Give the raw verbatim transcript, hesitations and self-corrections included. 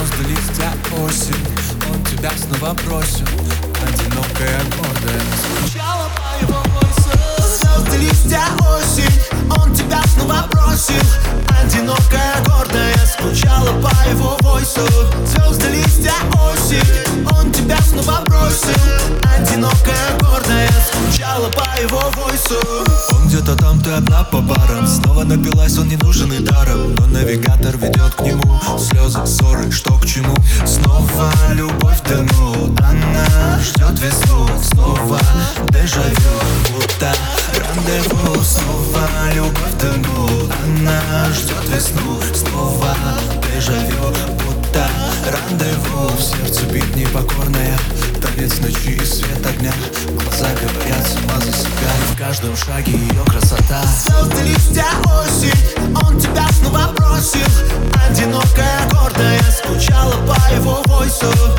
Звезды, листья, осень, он тебя снова бросил. Одинокая, гордая, скучала по его войсу. Звезды, листья, осень, он тебя снова бросил. Одинокая, гордая, скучала по его войсу. Звезды, листья, осень, он тебя снова бросил. Одинокая, гордая, скучала по его войсу. Он где-то там, ты одна по барам. Снова напилась, он не нужен и даром. Но навигатор ведет к нему. Слезы, ссоры, что к чему. Снова любовь в дыму. Она ждет весну. Снова дежавю, будто рандеву. Снова любовь в дыму. Она ждет весну. Снова дежавю, будто рандеву. В сердце бит непокорная. Танец ночи и свет огня. Глаза говорят сама за себя. И в каждом шаге ее красота. Звезды, листья, осень, он тебя снова бросил. Одинокая, гордая, скучала по его войсу.